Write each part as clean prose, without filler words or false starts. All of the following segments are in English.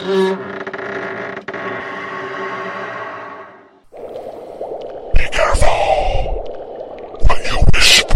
Be careful when you whisper.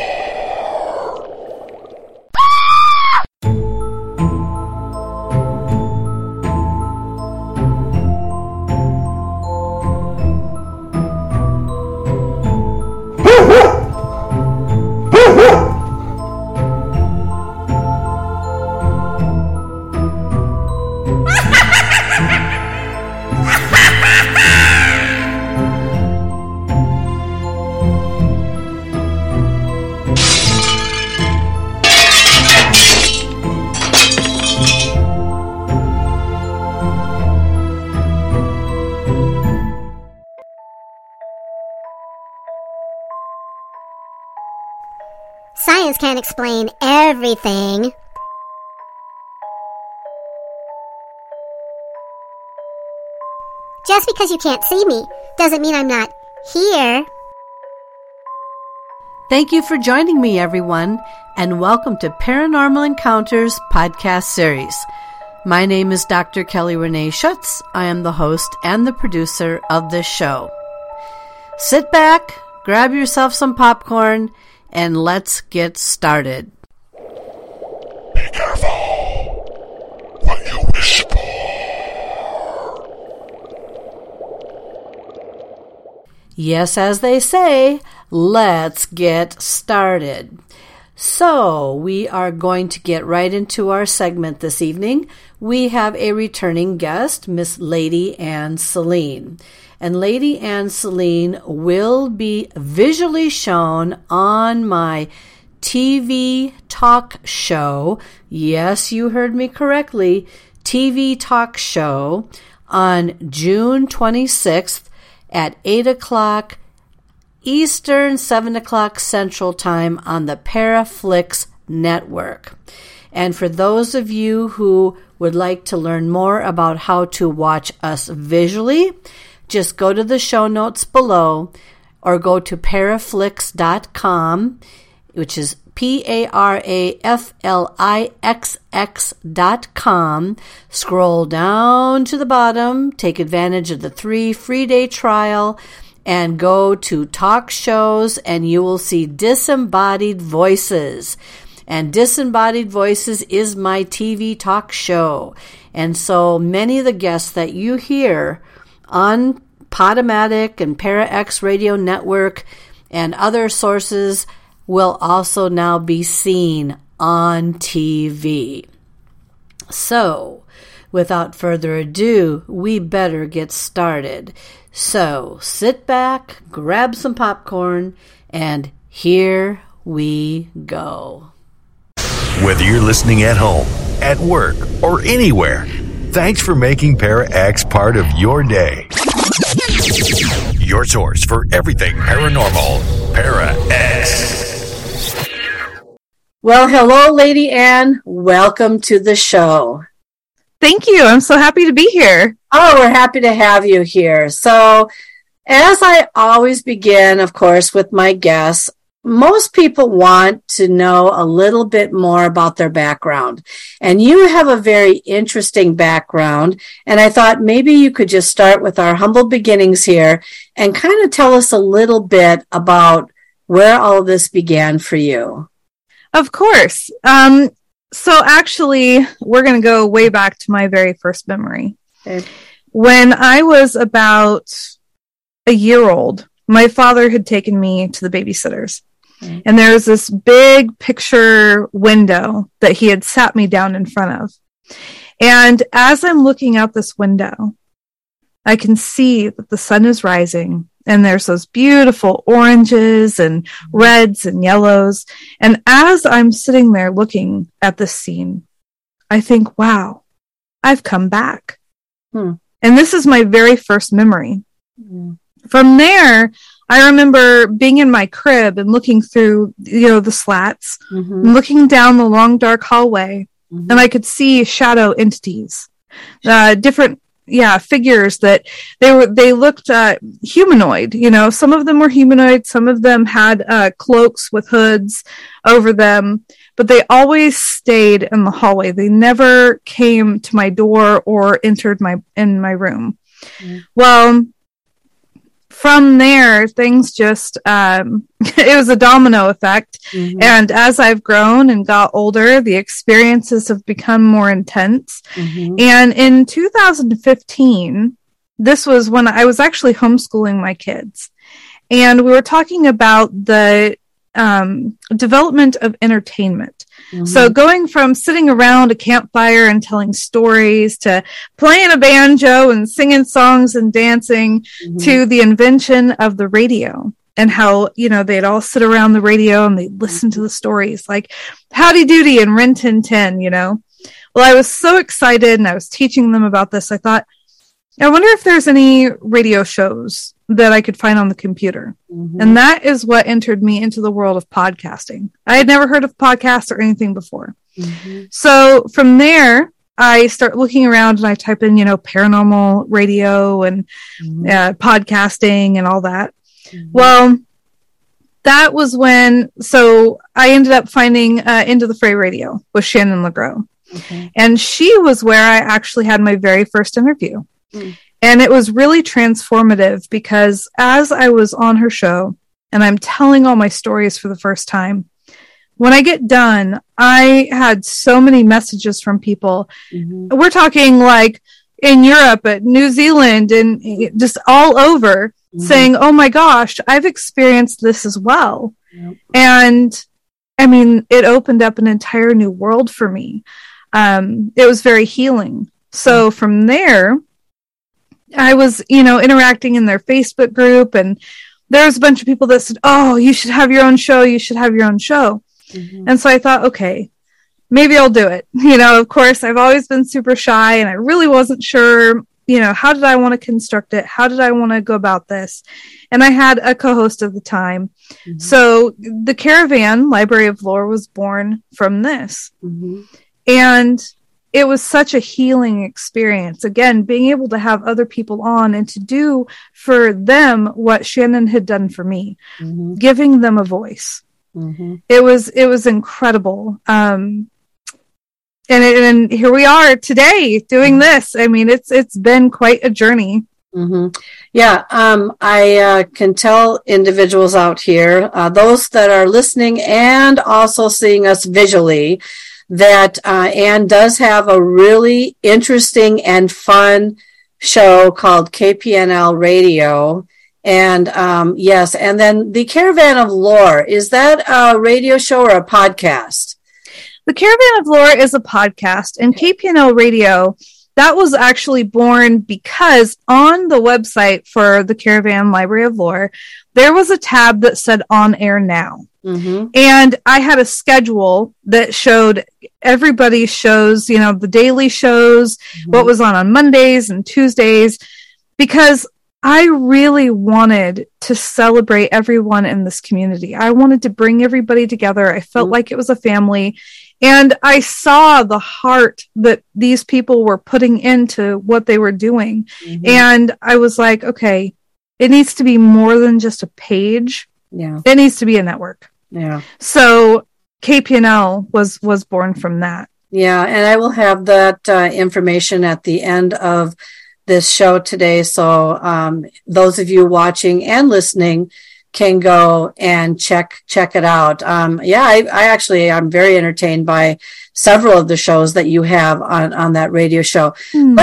Science can't explain everything. Just because you can't see me doesn't mean I'm not here. Thank you for joining me, everyone, and welcome to Paranormal Encounters podcast series. My name is Dr. Kelly Renee Schutz. I am the host and the producer of this show. Sit back, grab yourself some popcorn, and let's get started. Be careful when you whisper. Yes, as they say, let's get started. So, we are going to get right into our segment this evening. We have a returning guest, Miss Lady Anne Celine. And Lady Anne Celine will be visually shown on my TV talk show. Yes, you heard me correctly. TV talk show on June 26th at 8 o'clock Eastern, 7 o'clock Central Time on the Paraflix Network. And for those of you who would like to learn more about how to watch us visually, just go to the show notes below or go to paraflix.com, which is paraflix.com. Scroll down to the bottom, take advantage of the 3 free-day trial, and go to talk shows, and you will see Disembodied Voices. And Disembodied Voices is my TV talk show. And so many of the guests that you hear on Podomatic and ParaX Radio Network and other sources will also now be seen on TV. So, without further ado, we better get started. So, sit back, grab some popcorn, and here we go. Whether you're listening at home, at work, or anywhere, thanks for making ParaX part of your day. Your source for everything paranormal, ParaX. Well, hello, Lady Anne. Welcome to the show. Thank you. I'm so happy to be here. Oh, we're happy to have you here. So, as I always begin, of course, with my guests, most people want to know a little bit more about their background. And you have a very interesting background. And I thought maybe you could just start with our humble beginnings here and kind of tell us a little bit about where all of this began for you. Of course. So actually, we're going to go way back to my very first memory. Okay. When I was about a year old, my father had taken me to the babysitters. Okay. And there was this big picture window that he had sat me down in front of. And as I'm looking out this window, I can see that the sun is rising. And there's those beautiful oranges and reds and yellows. And as I'm sitting there looking at this scene, I think, wow, I've come back. And this is my very first memory. From there, I remember being in my crib and looking through, the slats, and looking down the long, dark hallway, and I could see shadow entities, different figures that they looked humanoid. Some of them were humanoid, some of them had cloaks with hoods over them, but they always stayed in the hallway. They never came to my door or entered in my room. Well, from there, things just, it was a domino effect. And as I've grown and got older, the experiences have become more intense. And in 2015, this was when I was actually homeschooling my kids. And we were talking about the development of entertainment. So going from sitting around a campfire and telling stories to playing a banjo and singing songs and dancing to the invention of the radio, and how, they'd all sit around the radio and they'd listen to the stories like Howdy Doody and Rin Tin Tin, Well, I was so excited and I was teaching them about this. I thought, I wonder if there's any radio shows that I could find on the computer. And that is what entered me into the world of podcasting. I had never heard of podcasts or anything before. So from there, I start looking around and I type in, paranormal radio and podcasting and all that. Well, that was so I ended up finding Into the Fray Radio with Shannon LeGros. And she was where I actually had my very first interview. And it was really transformative because as I was on her show and I'm telling all my stories for the first time, when I get done, I had so many messages from people. We're talking like in Europe, at New Zealand, and just all over saying, oh my gosh, I've experienced this as well. And I mean, it opened up an entire new world for me. It was very healing. So from there, I was, interacting in their Facebook group, and there was a bunch of people that said, oh, you should have your own show. You should have your own show. And so I thought, okay, maybe I'll do it. Of course, I've always been super shy and I really wasn't sure, how did I want to construct it? How did I want to go about this? And I had a co-host at the time. So the Caravan Library of Lore was born from this. And it was such a healing experience. Again, being able to have other people on and to do for them what Shannon had done for me, giving them a voice. It was incredible. And here we are today doing this. I mean, it's been quite a journey. Yeah. I can tell individuals out here, those that are listening and also seeing us visually, that Anne does have a really interesting and fun show called KPNL Radio. And yes, and then the Caravan of Lore, is that a radio show or a podcast? The Caravan of Lore is a podcast, and KPNL Radio, that was actually born because on the website for the Caravan Library of Lore, there was a tab that said On Air Now. And I had a schedule that showed everybody's shows, the daily shows, what was on Mondays and Tuesdays, because I really wanted to celebrate everyone in this community. I wanted to bring everybody together. I felt like it was a family. And I saw the heart that these people were putting into what they were doing. And I was like, okay, it needs to be more than just a page. It needs to be a network. So KPNL was born from that. And I will have that information at the end of this show today. So those of you watching and listening can go and check it out. I'm very entertained by several of the shows that you have on that radio show.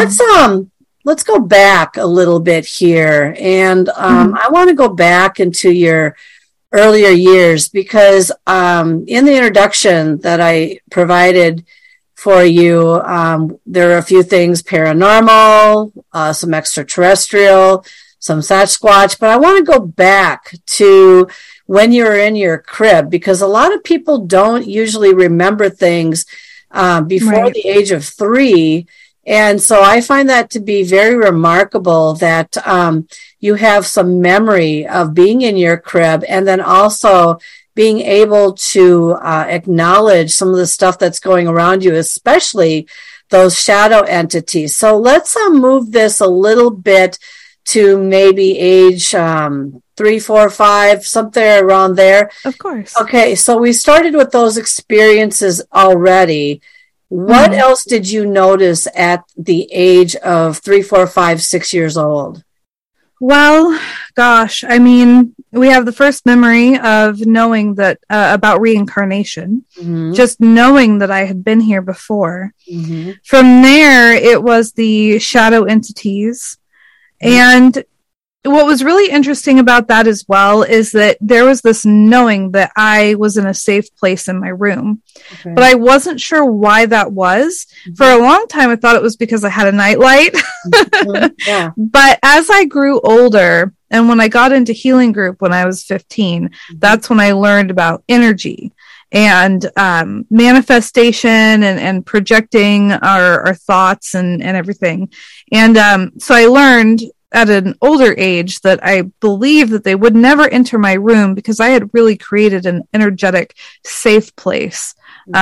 Let's go back a little bit here. And I want to go back into your earlier years, because in the introduction that I provided for you, there are a few things: paranormal, some extraterrestrial, some Sasquatch, but I want to go back to when you were in your crib, because a lot of people don't usually remember things before the age of 3. And so I find that to be very remarkable that you have some memory of being in your crib, and then also being able to acknowledge some of the stuff that's going around you, especially those shadow entities. So let's move this a little bit to maybe age 13 3, 4, 5, something around there. Of course. Okay, so we started with those experiences already. What else did you notice at the age of 3, 4, 5, 6 years old? Well, gosh, I mean, we have the first memory of knowing that about reincarnation, just knowing that I had been here before. From there, it was the shadow entities. And what was really interesting about that as well is that there was this knowing that I was in a safe place in my room, but I wasn't sure why that was. For a long time, I thought it was because I had a nightlight. Yeah. But as I grew older, and when I got into healing group when I was 15, that's when I learned about energy and manifestation and projecting our thoughts and everything. And so I learned at an older age that I believe that they would never enter my room because I had really created an energetic, safe place.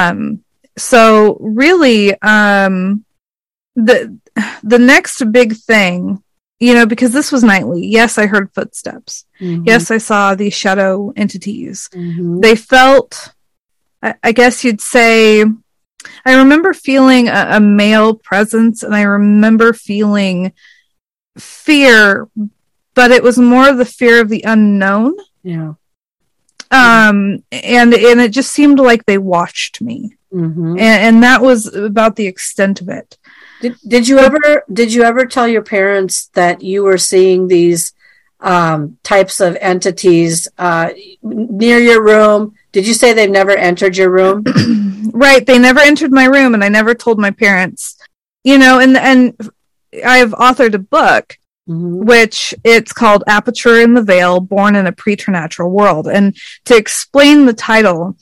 So really, the next big thing, because this was nightly. Yes, I heard footsteps. Yes, I saw these shadow entities. They felt, I guess you'd say, I remember feeling a male presence, and I remember feeling fear, but it was more of the fear of the unknown. Yeah. And it just seemed like they watched me. And that was about the extent of it. Did you ever tell your parents that you were seeing these types of entities near your room? Did you say they've never entered your room? Right. They never entered my room, and I never told my parents, and I've authored a book, which it's called Aperture in the Veil, Born in a Preternatural World. And to explain the title,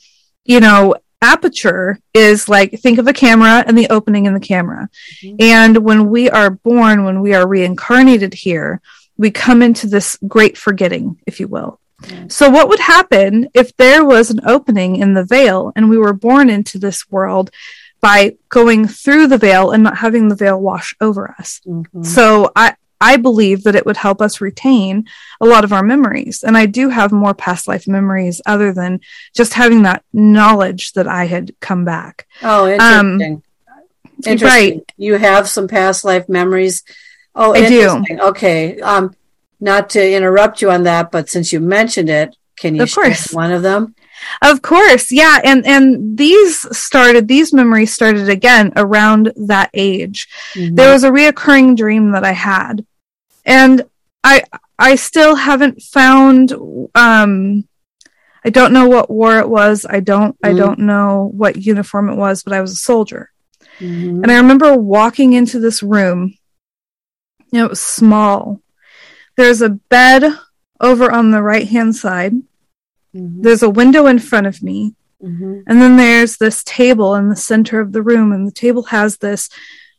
aperture is like, think of a camera and the opening in the camera. And when we are born, when we are reincarnated here, we come into this great forgetting, if you will. So what would happen if there was an opening in the veil and we were born into this world by going through the veil and not having the veil wash over us? So I believe that it would help us retain a lot of our memories. And I do have more past life memories other than just having that knowledge that I had come back. Oh, interesting. Right. You have some past life memories. Oh, I do. Okay. Not to interrupt you on that, but since you mentioned it, can you share one of them? Of course. Yeah. And these memories started again around that age. There was a reoccurring dream that I had, and I still haven't found, I don't know what war it was. I don't know what uniform it was, but I was a soldier. And I remember walking into this room. It was small. There's a bed over on the right-hand side. There's a window in front of me. And then there's this table in the center of the room. And the table has this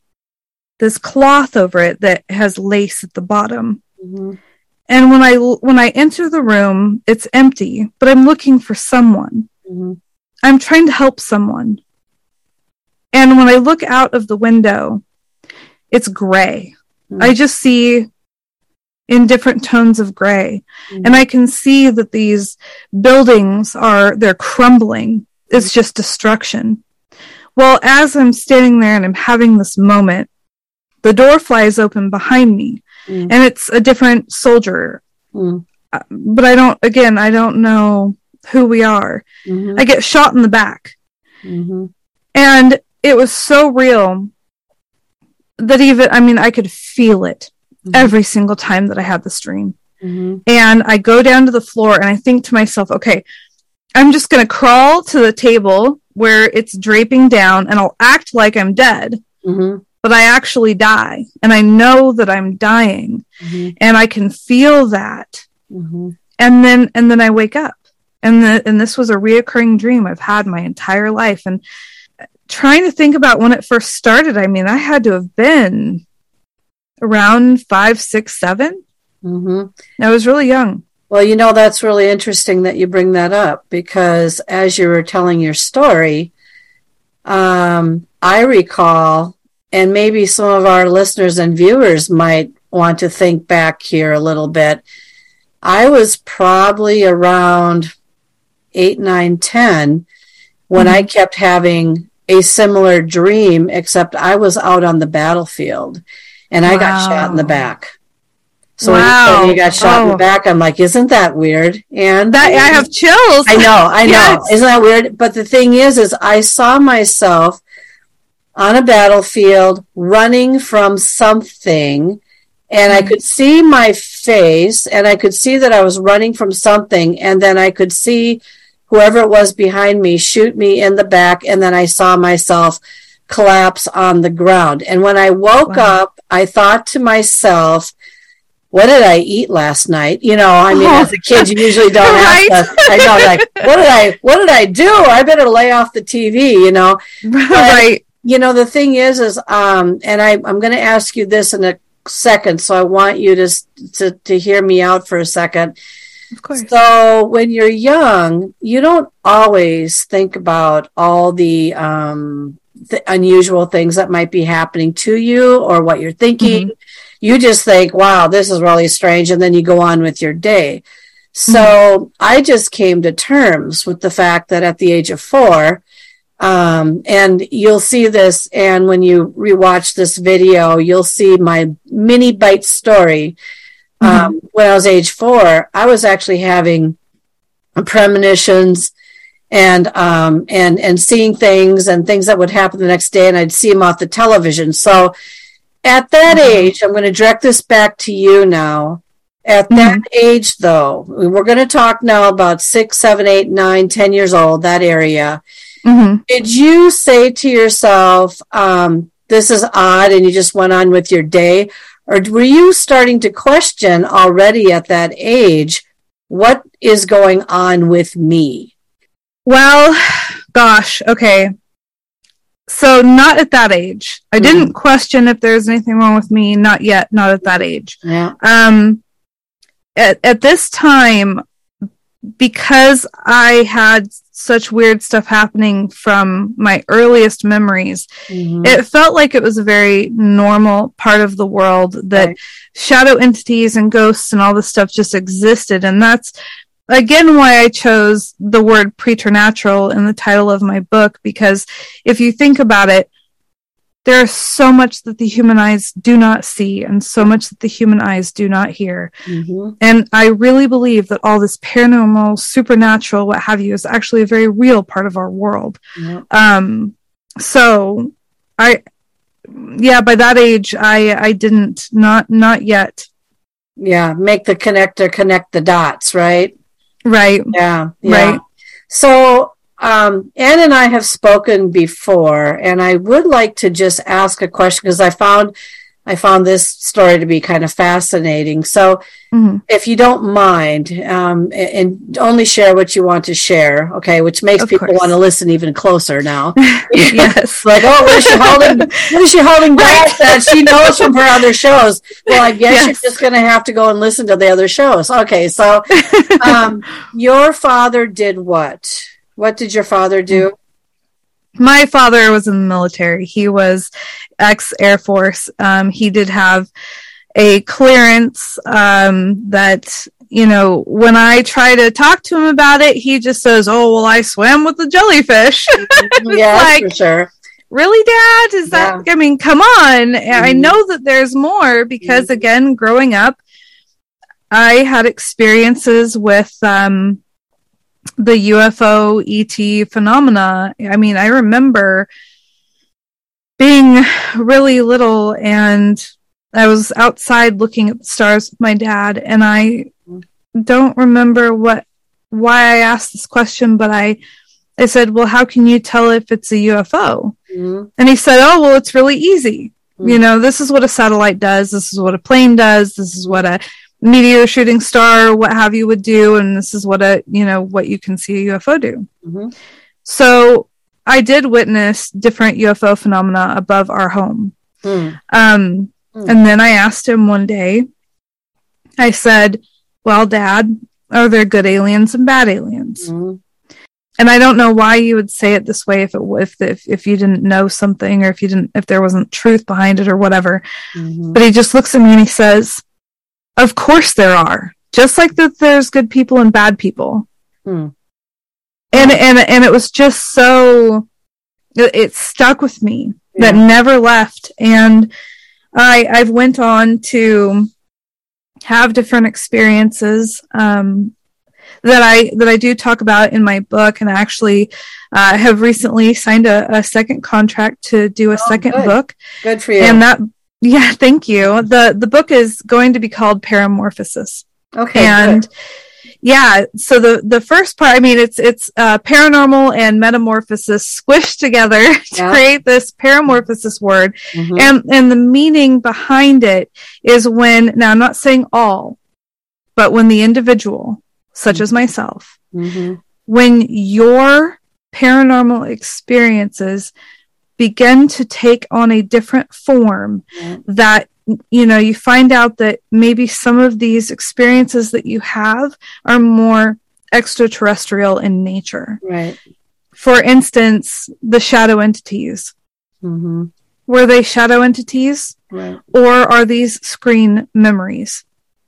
cloth over it that has lace at the bottom. And when I enter the room, it's empty, but I'm looking for someone. I'm trying to help someone. And when I look out of the window, it's gray. I just see in different tones of gray. And I can see that these buildings they're crumbling. It's just destruction. Well, as I'm standing there and I'm having this moment, the door flies open behind me, and it's a different soldier. But I don't know who we are. I get shot in the back. And it was so real that I could feel it every single time that I had this dream. And I go down to the floor and I think to myself, okay, I'm just going to crawl to the table where it's draping down, and I'll act like I'm dead, but I actually die. And I know that I'm dying, and I can feel that. And then I wake up, and this was a reoccurring dream I've had my entire life. And trying to think about when it first started, I had to have been around 5, 6, 7. I was really young. Well, that's really interesting that you bring that up, because as you were telling your story, I recall, and maybe some of our listeners and viewers might want to think back here a little bit. I was probably around 8, 9, 10 when I kept having a similar dream, except I was out on the battlefield and I got shot in the back. So when you got shot in the back, I'm like, isn't that weird? And I have chills. I know. Yes. Isn't that weird? But the thing is I saw myself on a battlefield running from something, and I could see my face, and I could see that I was running from something, and then I could see whoever it was behind me shoot me in the back, and then I saw myself collapse on the ground. And when I woke up, I thought to myself, what did I eat last night? You know, I mean, as a kid, you usually don't have to. I know, like, what did I do? I better lay off the TV, you know. Right. You know, the thing is, and I'm going to ask you this in a second, so I want you to hear me out for a second. Of course. So when you're young, you don't always think about all the unusual things that might be happening to you or what you're thinking. You just think, wow, this is really strange. And then you go on with your day. So I just came to terms with the fact that at the age of 4, and you'll see this, and when you rewatch this video, you'll see my mini bite story. When I was age 4, I was actually having premonitions and seeing things and things that would happen the next day, and I'd see them off the television. So at that age, I'm going to direct this back to you now. At that age, though, we're going to talk now about 6, 7, 8, 9, 10 years old, that area. Did you say to yourself, this is odd, and you just went on with your day? Or were you starting to question already at that age, what is going on with me? Well, gosh, okay. So not at that age. I didn't question if there's anything wrong with me. Not yet. Not at that age. Yeah. At this time, because I had such weird stuff happening from my earliest memories, it felt like it was a very normal part of the world that shadow entities and ghosts and all this stuff just existed. And that's, again, why I chose the word preternatural in the title of my book, because if you think about it, there's so much that the human eyes do not see and so much that the human eyes do not hear. And I really believe that all this paranormal, supernatural, what have you, is actually a very real part of our world. So by that age, I didn't, not yet. Yeah. Make the connector connect the dots, right? Right. Yeah. Right. So, Ann and I have spoken before, and I would like to just ask a question because I found this story to be kind of fascinating. So, if you don't mind, and only share what you want to share, okay? Which makes people want to listen even closer now. Yes. Like, oh, what is she holding? What is she holding back that she knows from her other shows? Well, I guess you're just going to have to go and listen to the other shows. Okay, so your father did what? What did your father do? My father was in the military. He was ex-Air Force. He did have a clearance that, you know, when I try to talk to him about it, he just says, oh, well, I swam with the jellyfish. Yeah, like, for sure. Really, Dad? Is that, I mean, come on. I know that there's more because, again, growing up, I had experiences with the UFO ET phenomena. I mean, I remember being really little and I was outside looking at the stars with my dad, and I don't remember why I asked this question, but I said, well, how can you tell if it's a UFO? And he said, oh, well, it's really easy. You know, this is what a satellite does. This is what a plane does. This is what a meteor shooting star, what have you, would do, and this is what what you can see a UFO do. So I did witness different UFO phenomena above our home. And then I asked him one day, I said, well, Dad, are there good aliens and bad aliens? And I don't know why you would say it this way if you didn't know something, or if there wasn't truth behind it or whatever. But he just looks at me and he says, of course there are. just like that there's good people and bad people. Hmm. And it was just so, it stuck with me. That never left. And I've went on to have different experiences that I do talk about in my book, and I actually have recently signed a second contract to do a second book. Good for you. And thank you. The book is going to be called Paramorphosis. Okay. And good. Yeah, so the first part, I mean, it's paranormal and metamorphosis squished together to create this paramorphosis word. Mm-hmm. And the meaning behind it is when, now I'm not saying all, but when the individual, such as myself, when your paranormal experiences begin to take on a different form, that you find out that maybe some of these experiences that you have are more extraterrestrial in nature. Right. For instance, the shadow entities. Mm-hmm. Were they shadow entities? Right. Or are these screen memories?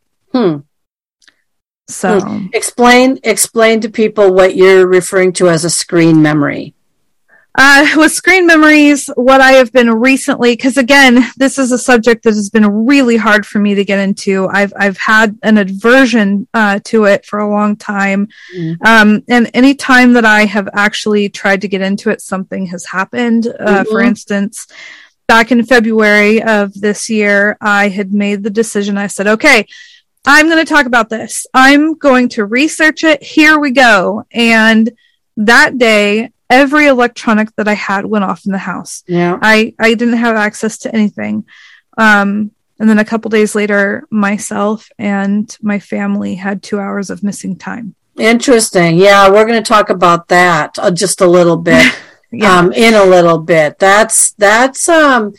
So explain to people what you're referring to as a screen memory. With screen memories, what I have been recently, because again, this is a subject that has been really hard for me to get into. I've had an aversion to it for a long time. And any time that I have actually tried to get into it, something has happened. For instance, back in February of this year, I had made the decision. I said, okay, I'm going to talk about this. I'm going to research it. Here we go. And that day, every electronic that I had went off in the house. Yeah. I didn't have access to anything. And then a couple days later, myself and my family had 2 hours of missing time. Interesting. Yeah, we're going to talk about that just a little bit. In a little bit. That's I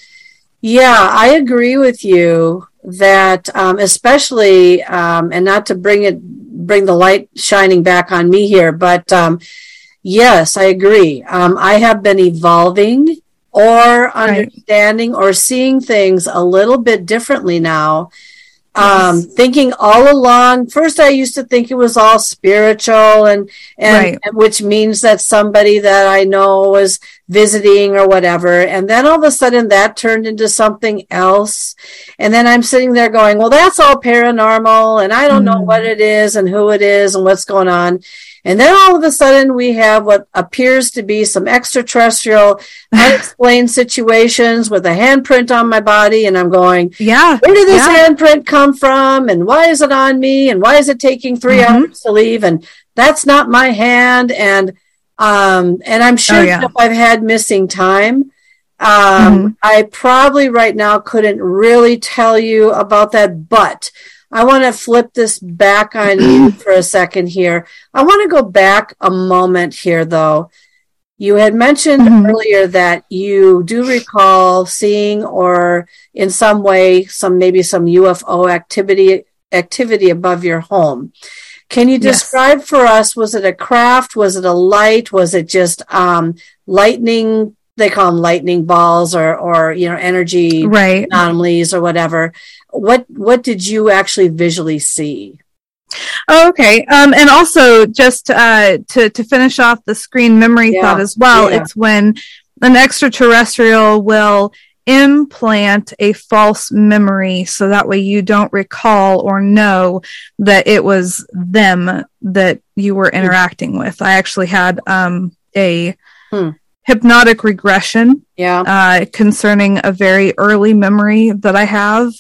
agree with you that especially and not to bring the light shining back on me here, but yes, I agree. I have been evolving or understanding or seeing things a little bit differently now. Thinking all along, first I used to think it was all spiritual and which means that somebody that I know was visiting or whatever. And then all of a sudden that turned into something else. And then I'm sitting there going, well, that's all paranormal and I don't know what it is and who it is and what's going on. And then all of a sudden we have what appears to be some extraterrestrial, unexplained situations with a handprint on my body. And I'm going, where did this handprint come from? And why is it on me? And why is it taking 3 hours to leave? And that's not my hand. And I'm sure that if I've had missing time, I probably right now couldn't really tell you about that, but I want to flip this back on you for a second here. I want to go back a moment here, though. You had mentioned earlier that you do recall seeing or in some way, maybe some UFO activity above your home. Can you describe for us, was it a craft? Was it a light? Was it just lightning? They call them lightning balls or energy anomalies or whatever. What did you actually visually see? Oh, okay. And also just to finish off the screen memory thought as well, it's when an extraterrestrial will implant a false memory so that way you don't recall or know that it was them that you were interacting with. I actually had a hypnotic regression concerning a very early memory that I have.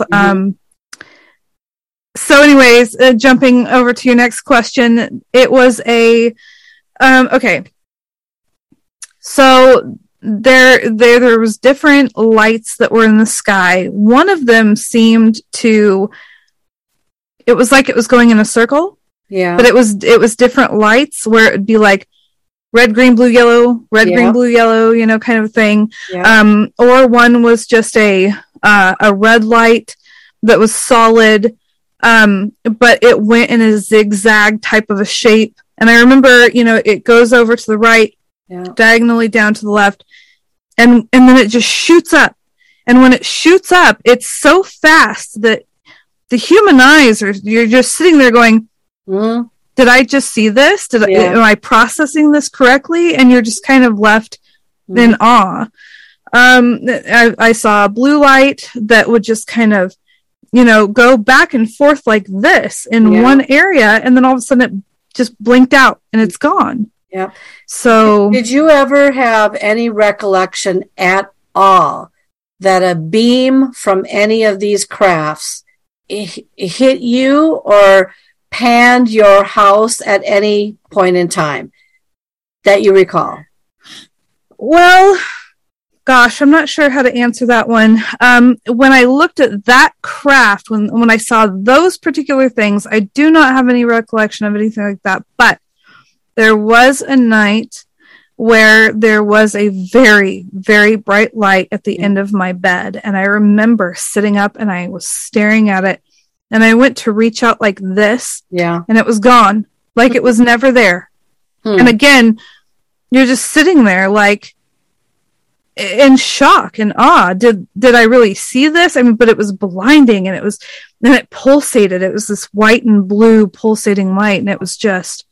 So anyways, jumping over to your next question, it was a okay. So there was different lights that were in the sky. One of them seemed to, it was like it was going in a circle. Yeah. But it was different lights where it would be like red, green, blue, yellow, red, green, blue, yellow, kind of thing. Yeah. Or one was just a red light that was solid, but it went in a zigzag type of a shape. And I remember, it goes over to the right, diagonally down to the left, and then it just shoots up. And when it shoots up, it's so fast that the human eyes are, you're just sitting there going, Mm-hmm. did I just see this? Am I processing this correctly? And you're just kind of left in awe. I saw a blue light that would just kind of, go back and forth like this in one area. And then all of a sudden it just blinked out and it's gone. Yeah. So did you ever have any recollection at all that a beam from any of these crafts hit you or panned your house at any point in time that you recall? Well, gosh, I'm not sure how to answer that one. When I looked at that craft, when I saw those particular things, I do not have any recollection of anything like that. But there was a night where there was a very, very bright light at the end of my bed. And I remember sitting up and I was staring at it. And I went to reach out like this. Yeah. And it was gone. Like it was never there. And again, you're just sitting there like in shock and awe. Did I really see this? I mean, but it was blinding and it pulsated. It was this white and blue pulsating light. And it was just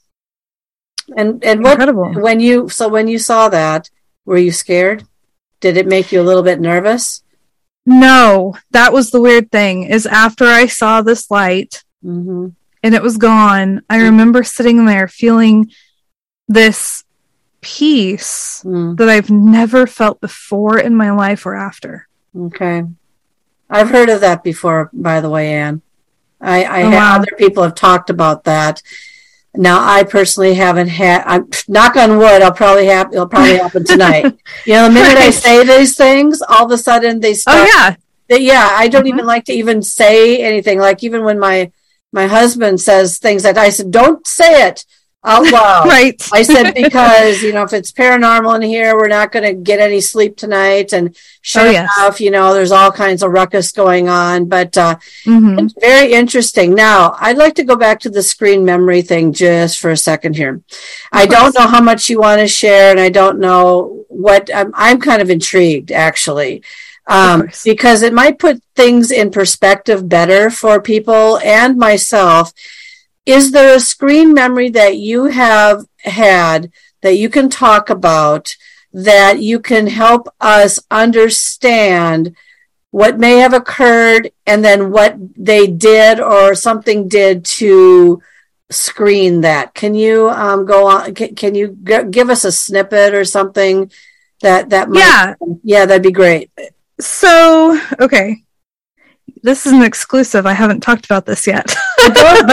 and incredible. When you saw that, were you scared? Did it make you a little bit nervous? No, that was the weird thing, is after I saw this light and it was gone, I remember sitting there feeling this peace that I've never felt before in my life or after. Okay. I've heard of that before, by the way, Anne. Other people have talked about that. Now, I personally haven't had. I'm knock on wood. It'll probably happen tonight. The minute I say these things, all of a sudden they start. Oh yeah, I don't even like to even say anything. Like even when my husband says things that I said, don't say it out loud. Right. I said because if it's paranormal in here, we're not going to get any sleep tonight. And sure enough, there's all kinds of ruckus going on. But it's very interesting. Now, I'd like to go back to the screen memory thing just for a second here. I don't know how much you want to share, and I don't know what. I'm kind of intrigued, actually. Because it might put things in perspective better for people and myself. Is there a screen memory that you have had that you can talk about that you can help us understand what may have occurred and then what they did or something did to screen that? Can you go on? Can you give us a snippet or something that might? Yeah, that'd be great. So, okay. This is an exclusive. I haven't talked about this yet. but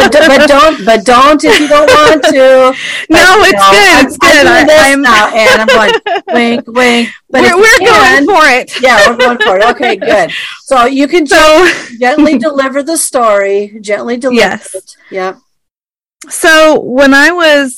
don't if you don't want to. No, it's good. I'm now, and I'm going wink, wink. But we're going for it. Yeah, we're going for it. Okay, good. So you can gently deliver the story. Gently deliver it. Yeah. So when I was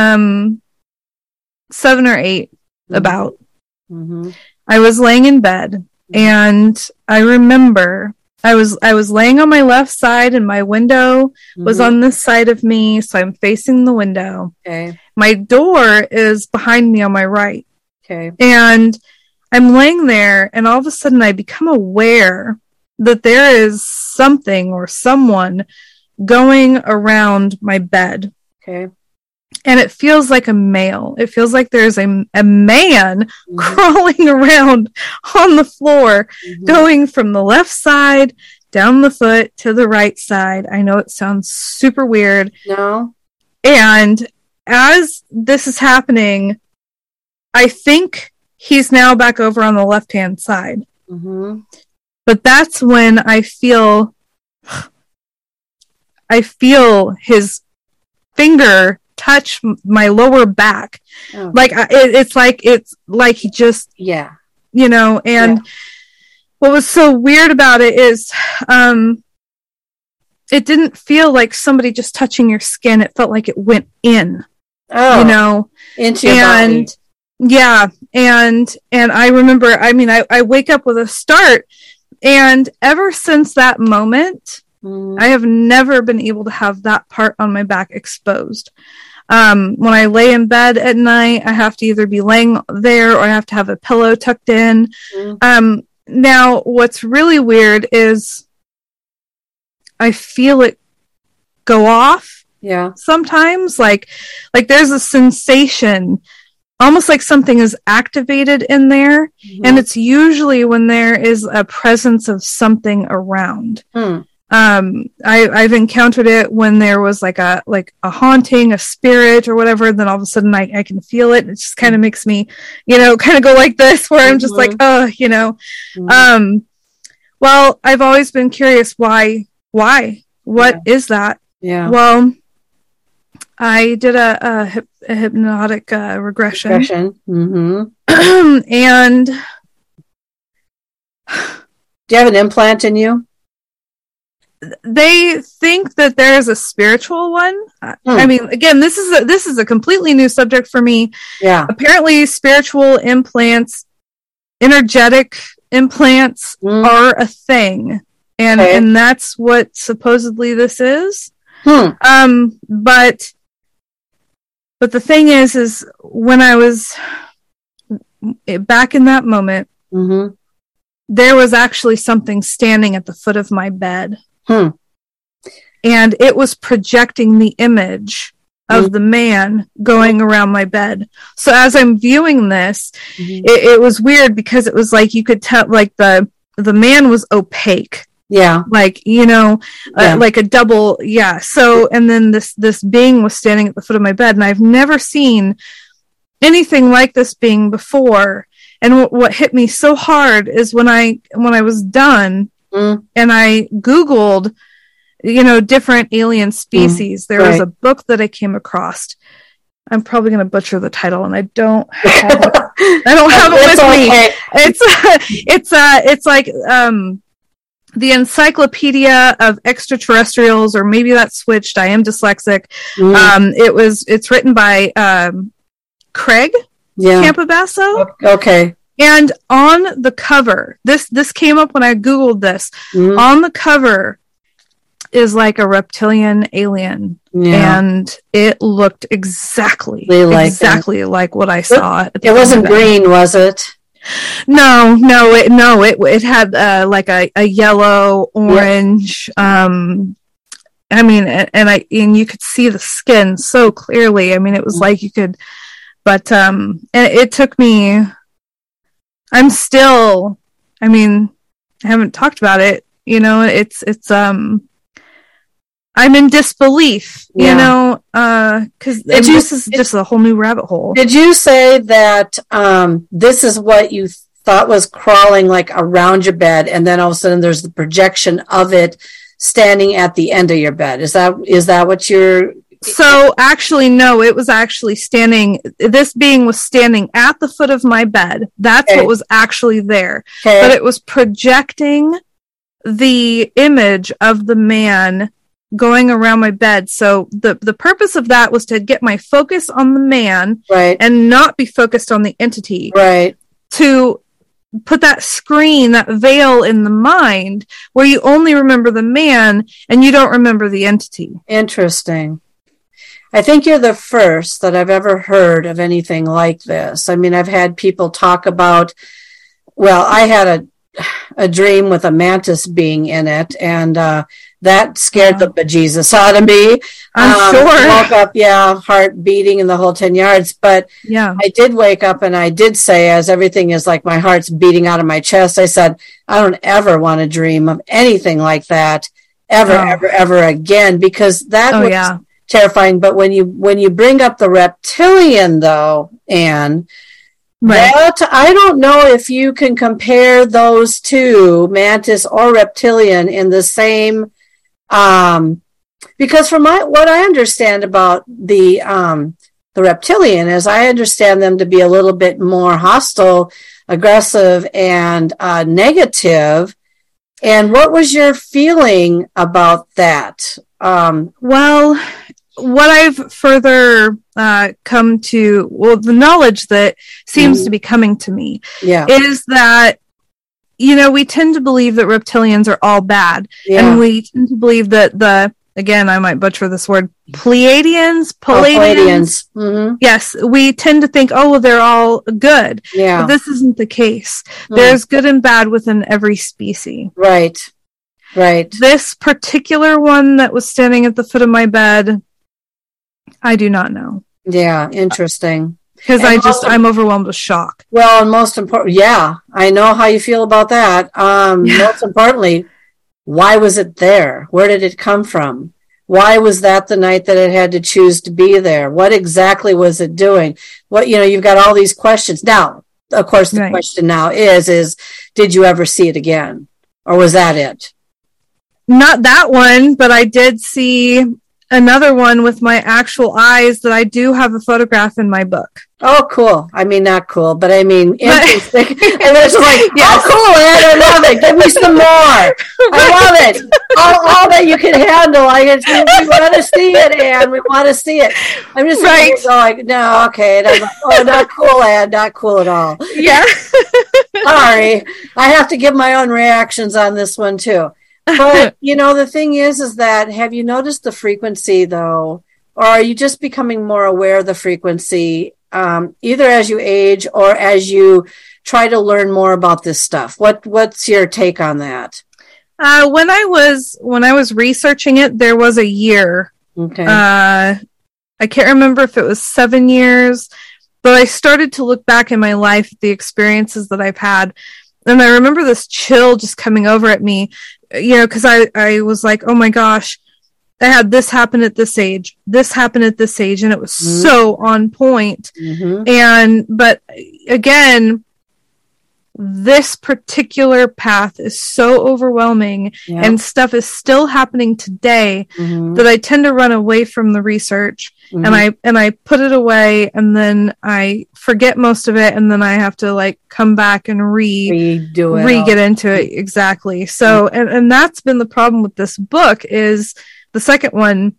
7 or 8, about, I was laying in bed, and I remember. I was laying on my left side and my window was on this side of me. So I'm facing the window. Okay. My door is behind me on my right. Okay. And I'm laying there and all of a sudden I become aware that there is something or someone going around my bed. Okay. And it feels like a male. It feels like there's a man crawling around on the floor, going from the left side, down the foot, to the right side. I know it sounds super weird. No. And as this is happening, I think he's now back over on the left-hand side. But that's when I feel his finger touch my lower back. Like it's like he just and what was so weird about it is it didn't feel like somebody just touching your skin. It felt like it went in into your body. Yeah, and I remember, I wake up with a start, and ever since that moment I have never been able to have that part on my back exposed. When I lay in bed at night, I have to either be laying there or I have to have a pillow tucked in. Now, what's really weird is I feel it go off. Yeah. Sometimes like there's a sensation almost like something is activated in there. Mm-hmm. And it's usually when there is a presence of something around. I've encountered it when there was like a haunting, a spirit or whatever. And then all of a sudden I can feel it. It just kind of makes me, kind of go like this where I'm just like, well, I've always been curious why, what is that? Yeah. Well, I did a hypnotic regression. Mm-hmm. And do you have an implant in you? They think that there is a spiritual one. I mean, again, this is a completely new subject for me. Yeah. Apparently, spiritual implants, energetic implants are a thing, and that's what supposedly this is. But the thing is when I was back in that moment, there was actually something standing at the foot of my bed. And it was projecting the image of the man going around my bed. So as I'm viewing this, it was weird because it was like you could tell, like the man was opaque. Yeah. Like, like a double. Yeah. So, and then this being was standing at the foot of my bed, and I've never seen anything like this being before. And what hit me so hard is when I was done and I Googled, different alien species. There was a book that I came across. I'm probably going to butcher the title, and I don't have it. I don't have it with me. It's like the Encyclopedia of Extraterrestrials, or maybe that switched. I am dyslexic. It's written by Craig Campobasso. Okay. And on the cover, this came up when I Googled this. On the cover is like a reptilian alien, and it looked exactly like what I saw. It wasn't green, was it? No, it had like a yellow, orange. I mean, and you could see the skin so clearly. I mean, it was like you could, but and it took me. I'm still. I mean, I haven't talked about it. It's I'm in disbelief, because this is just a whole new rabbit hole. Did you say that this is what you thought was crawling like around your bed, and then all of a sudden there's the projection of it standing at the end of your bed? Is that what you're... So actually, no, it was actually standing. This being was standing at the foot of my bed. That's what was actually there. But it was projecting the image of the man going around my bed. So the purpose of that was to get my focus on the man, and not be focused on the entity. Right. To put that screen, that veil in the mind where you only remember the man and you don't remember the entity. Interesting. I think you're the first that I've ever heard of anything like this. I mean, I've had people talk about, well, I had a dream with a mantis being in it, and that scared the bejesus out of me. I'm sure. Woke up, heart beating and the whole 10 yards. But I did wake up, and I did say, as everything is like my heart's beating out of my chest, I said, I don't ever want to dream of anything like that ever again, because that was terrifying. But when you bring up the reptilian, though, Anne, that, I don't know if you can compare those two, mantis or reptilian, in the same, because from what I understand about the reptilian is, I understand them to be a little bit more hostile, aggressive, and negative. And what was your feeling about that? Well, what I've further come to, the knowledge that seems to be coming to me is that, we tend to believe that reptilians are all bad. And we tend to believe that again, I might butcher this word, Pleiadians. Mm-hmm. Yes, we tend to think, they're all good. Yeah. But this isn't the case. There's good and bad within every species. Right. Right. This particular one that was standing at the foot of my bed, I do not know. Yeah, interesting. Because I'm overwhelmed with shock. Well, and most important, yeah, I know how you feel about that. Most importantly, why was it there? Where did it come from? Why was that the night that it had to choose to be there? What exactly was it doing? You've got all these questions. Now, of course, the question now is, did you ever see it again? Or was that it? Not that one, but I did see another one with my actual eyes that I do have a photograph in my book. Oh, cool. I mean, not cool, but I mean, interesting. And it's like, yes. Oh, cool, Ann, I love it. Give me some more. I love it. All that you can handle. We want to see it, Ann. We want to see it. I'm just going, no, okay. And I'm like, oh, not cool, Ann. Not cool at all. Yeah. Sorry. I have to give my own reactions on this one, too. But, the thing is that, have you noticed the frequency, though? Or are you just becoming more aware of the frequency, either as you age or as you try to learn more about this stuff? What's your take on that? When I was researching it, there was a year. Okay. I can't remember if it was 7 years, but I started to look back in my life at the experiences that I've had. And I remember this chill just coming over at me, because I was like, oh my gosh, I had this happen at this age, this happened at this age, and it was so on point. Mm-hmm. But again, this particular path is so overwhelming, and stuff is still happening today that I tend to run away from the research, and I put it away, and then I forget most of it, and then I have to come back and get into it. Exactly. So, and that's been the problem with this book is the second one.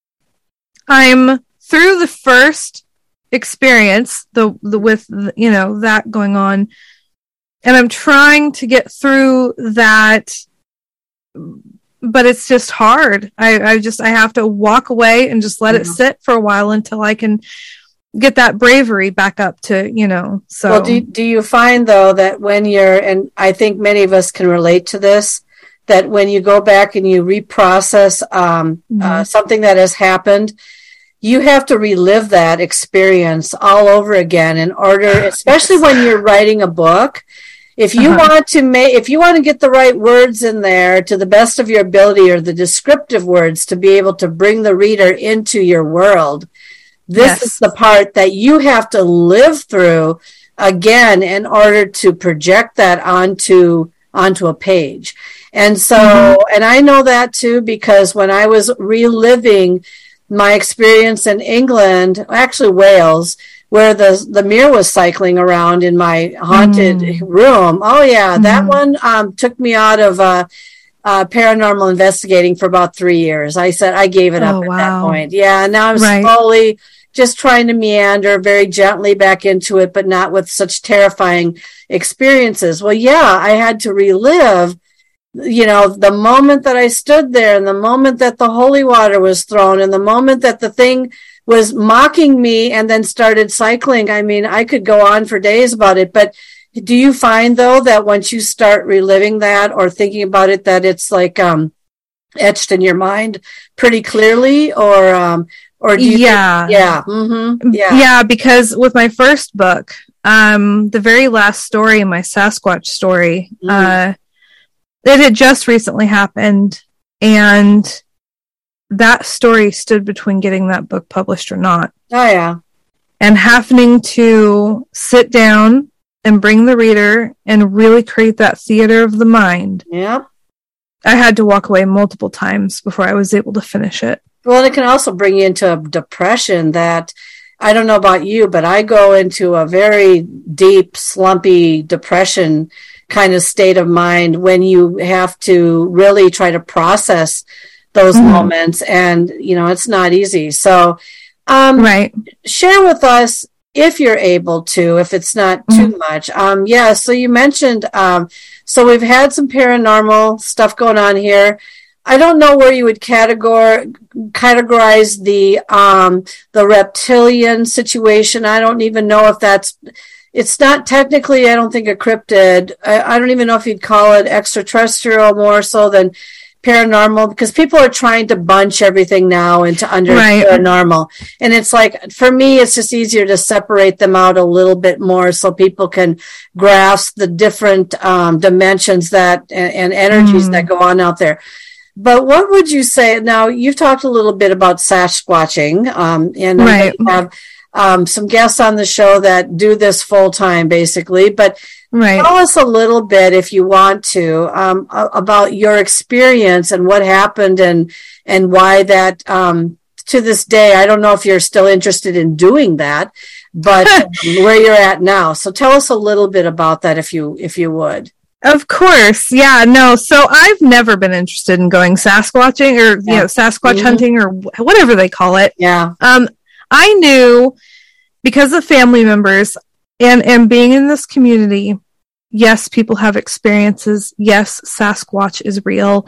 I'm through the first experience, with that going on. And I'm trying to get through that, but it's just hard. I have to walk away and just let it sit for a while until I can get that bravery back up to, so. Well, do you find, though, that when and I think many of us can relate to this, that when you go back and you reprocess something that has happened, you have to relive that experience all over again in order, especially when you're writing a book. If you want to get the right words in there to the best of your ability, or the descriptive words to be able to bring the reader into your world, this is the part that you have to live through again in order to project that onto a page. And so, and I know that too, because when I was reliving my experience in England, actually Wales, where the mirror was cycling around in my haunted room. Oh yeah, that one took me out of paranormal investigating for about 3 years. I said I gave it up at that point. Yeah, and now I'm slowly just trying to meander very gently back into it, but not with such terrifying experiences. Well, yeah, I had to relive, the moment that I stood there, and the moment that the holy water was thrown, and the moment that the thing was mocking me and then started cycling. I mean, I could go on for days about it, but do you find, though, that once you start reliving that or thinking about it, that it's etched in your mind pretty clearly, or do you yeah, because with my first book, the very last story, my Sasquatch story, it had just recently happened, and that story stood between getting that book published or not. Oh, yeah. And having to sit down and bring the reader and really create that theater of the mind. Yep. I had to walk away multiple times before I was able to finish it. Well, it can also bring you into a depression that, I don't know about you, but I go into a very deep, slumpy depression kind of state of mind when you have to really try to process those moments, and it's not easy. So share with us, if you're able to, if it's not too much. So you mentioned so we've had some paranormal stuff going on here. I don't know where you would categorize the reptilian situation. I don't even know if it's not technically, I don't think, a cryptid. I don't even know if you'd call it extraterrestrial more so than paranormal, because people are trying to bunch everything now into under paranormal. And it's like, for me, it's just easier to separate them out a little bit more so people can grasp the different dimensions that and energies that go on out there. But what would you say? Now, you've talked a little bit about Sasquatching, and I have some guests on the show that do this full time, basically. But tell us a little bit, if you want to, about your experience and what happened and why that, to this day, I don't know if you're still interested in doing that, but where you're at now. So tell us a little bit about that, if you would. Of course. Yeah, no. So I've never been interested in going Sasquatching or, Sasquatch hunting or whatever they call it. Yeah. I knew because of family members and being in this community, yes, people have experiences. Yes, Sasquatch is real.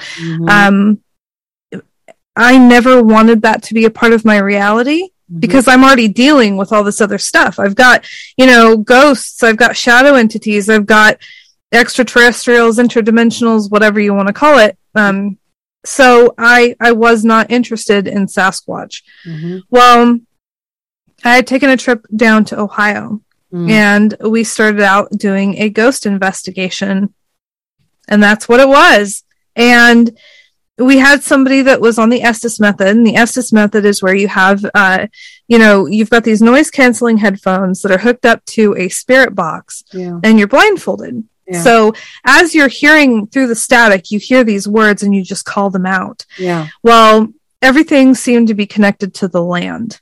I never wanted that to be a part of my reality because I'm already dealing with all this other stuff. I've got, ghosts. I've got shadow entities. I've got extraterrestrials, interdimensionals, whatever you want to call it. So I was not interested in Sasquatch. Well, I had taken a trip down to Ohio and we started out doing a ghost investigation, and that's what it was. And we had somebody that was on the Estes method, and the Estes method is where you have, you've got these noise canceling headphones that are hooked up to a spirit box and you're blindfolded. Yeah. So as you're hearing through the static, you hear these words and you just call them out. Yeah. Well, everything seemed to be connected to the land.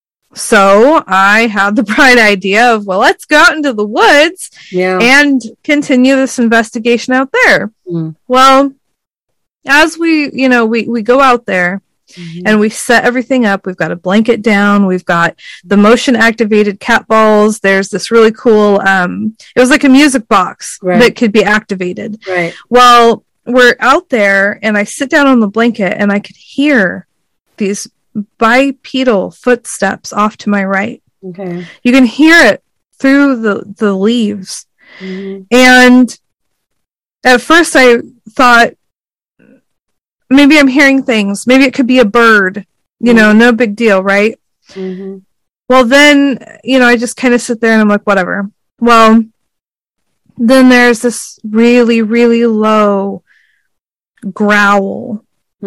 So I had the bright idea of, well, let's go out into the woods and continue this investigation out there. Well, as we go out there and we set everything up, we've got a blanket down, we've got the motion activated cat balls. There's this really cool, it was like a music box that could be activated. Right. Well, we're out there and I sit down on the blanket and I could hear these bipedal footsteps off to my right. Okay. You can hear it through the leaves. And at first I thought, maybe I'm hearing things. Maybe it could be a bird. No big deal, right? Well, then, I just kind of sit there and I'm like, whatever. Well, then there's this really, really low growl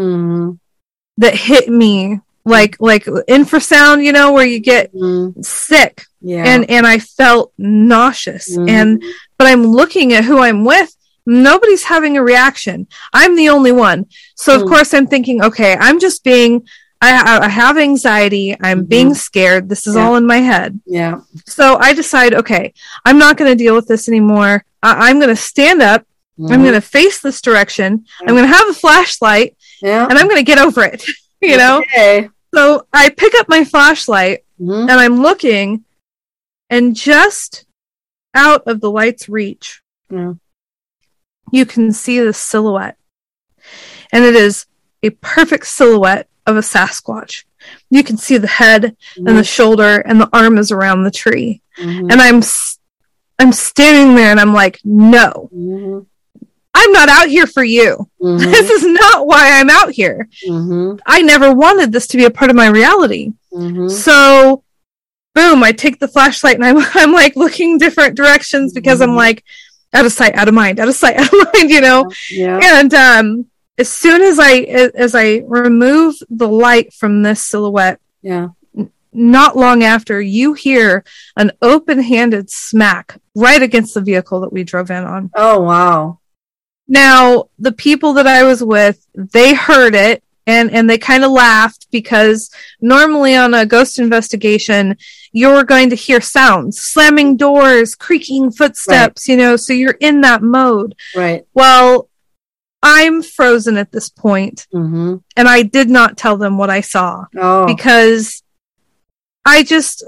that hit me like infrasound, where you get sick. Yeah. And I felt nauseous. But I'm looking at who I'm with. Nobody's having a reaction. I'm the only one. So of course I'm thinking, okay, I'm just I have anxiety. I'm being scared. This is all in my head. Yeah. So I decide, okay, I'm not going to deal with this anymore. I'm going to stand up. I'm going to face this direction. I'm going to have a flashlight and I'm going to get over it. Okay. So I pick up my flashlight and I'm looking, and just out of the light's reach, you can see the silhouette. And it is a perfect silhouette of a Sasquatch. You can see the head and the shoulder, and the arm is around the tree. And I'm standing there and I'm like, no, I'm not out here for you. This is not why I'm out here. I never wanted this to be a part of my reality. So boom, I take the flashlight and I'm like looking different directions because I'm like, out of sight, out of mind, out of sight, out of mind, Yeah. And as soon as I remove the light from this silhouette, not long after, you hear an open-handed smack right against the vehicle that we drove in on. Oh, wow. Now, the people that I was with, they heard it, and they kind of laughed, because normally on a ghost investigation, you're going to hear sounds, slamming doors, creaking footsteps, so you're in that mode. Right. Well, I'm frozen at this point, and I did not tell them what I saw, because I just...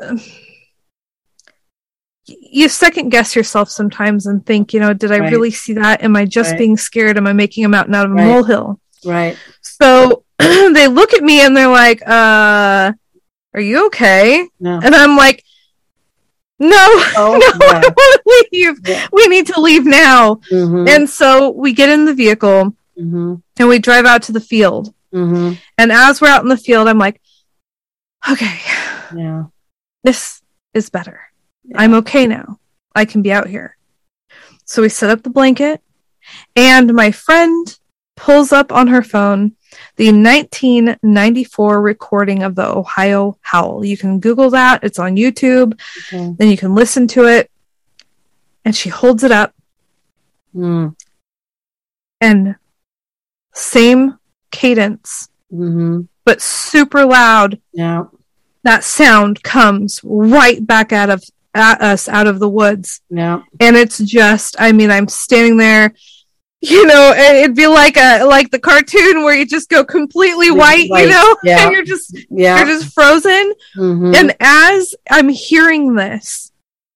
You second guess yourself sometimes and think, did I really see that? Am I just being scared? Am I making a mountain out of a molehill? Right. So they look at me and they're like, are you okay? No. And I'm like, no, Oh, no, yeah. I want to leave. Yeah. We need to leave now. Mm-hmm. And so we get in the vehicle Mm-hmm. and we drive out to the field. Mm-hmm. And as we're out in the field, I'm like, okay, Yeah. this is better. Yeah. I'm okay now. I can be out here. So we set up the blanket, and my friend pulls up on her phone the 1994 recording of the Ohio Howl. You can Google that. It's on YouTube. Okay. Then you can listen to it. And she holds it up, Mm. and same cadence, Mm-hmm. but super loud. Yeah. That sound comes right back at us out of the woods. Yeah. And it's just, I mean, I'm standing there, you know, it'd be like the cartoon where you just go completely white, you know, Yeah. and you're just Yeah. frozen. Mm-hmm. And as I'm hearing this,